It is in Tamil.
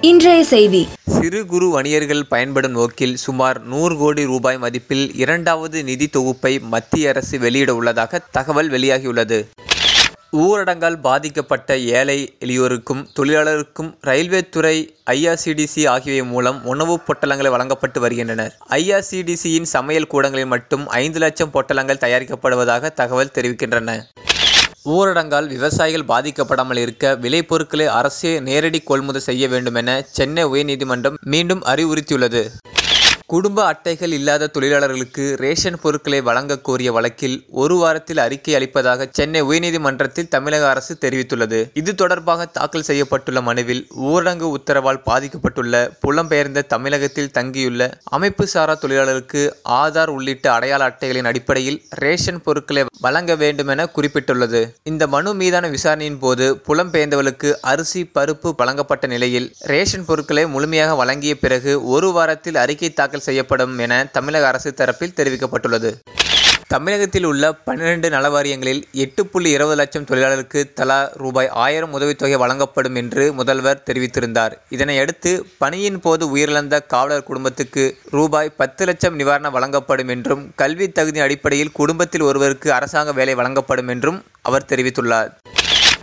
இன்றைய செய்தி. சிறு குறு வணிகர்கள் பயன்படும் நோக்கில் சுமார் 100 கோடி ரூபாய் மதிப்பில் இரண்டாவது நிதி தொகுப்பை மத்திய அரசு வெளியிட உள்ளதாக தகவல் வெளியாகியுள்ளது. ஊரடங்கால் பாதிக்கப்பட்ட ஏழை எளியோருக்கும் தொழிலாளருக்கும் ரயில்வே துறை, IRCTC ஆகியவை மூலம் உணவுப் பொட்டலங்களை வழங்கப்பட்டு வருகின்றன. IRCTCயின் சமையல் கூடங்களில் மட்டும் 5 லட்சம் பொட்டலங்கள் தயாரிக்கப்படுவதாக தகவல் தெரிவிக்கின்றன. ஊரடங்கால் விவசாயிகள் பாதிக்கப்படாமல் இருக்க விளைபொருட்களை அரசே நேரடி கொள்முதல் செய்ய வேண்டும் என சென்னை உயர்நீதிமன்றம் மீண்டும் அறிவுறுத்தியுள்ளது. குடும்ப அட்டைகள் இல்லாத தொழிலாளர்களுக்கு ரேஷன் பொருட்களை வழங்க கோரிய வழக்கில் ஒரு வாரத்தில் அறிக்கை அளிப்பதாக சென்னை உயர்நீதிமன்றத்தில் தமிழக அரசு தெரிவித்துள்ளது. இது தொடர்பாக தாக்கல் செய்யப்பட்டுள்ள மனுவில் ஊரடங்கு உத்தரவால் பாதிக்கப்பட்டுள்ள புலம்பெயர்ந்த தமிழகத்தில் தங்கியுள்ள அமைப்பு சாரா தொழிலாளருக்கு ஆதார் உள்ளிட்ட அடையாள அட்டைகளின் அடிப்படையில் ரேஷன் பொருட்களை வழங்க வேண்டும் என குறிப்பிட்டுள்ளது. இந்த மனு மீதான விசாரணையின் போது புலம்பெயர்ந்தவர்களுக்கு அரிசி, பருப்பு வழங்கப்பட்ட நிலையில் ரேஷன் பொருட்களை முழுமையாக வழங்கிய பிறகு ஒரு வாரத்தில் அறிக்கை தாக்கல் செய்யப்படும் என தமிழக அரசு தரப்பில் தெரிவிக்கப்பட்டுள்ளது. தமிழகத்தில் உள்ள 12 நலவாரியங்களில் 8.20 லட்சம் தொழிலாளருக்கு தலா ரூபாய் 1000 உதவித்தொகை வழங்கப்படும் என்று முதல்வர் தெரிவித்திருந்தார். இதனையடுத்து பணியின் போது உயிரிழந்த காவலர் குடும்பத்துக்கு ரூபாய் 10 லட்சம் நிவாரணம் வழங்கப்படும் என்றும், கல்வி தகுதி அடிப்படையில் குடும்பத்தில் ஒருவருக்கு அரசாங்க வேலை வழங்கப்படும் என்றும் அவர் தெரிவித்துள்ளார்.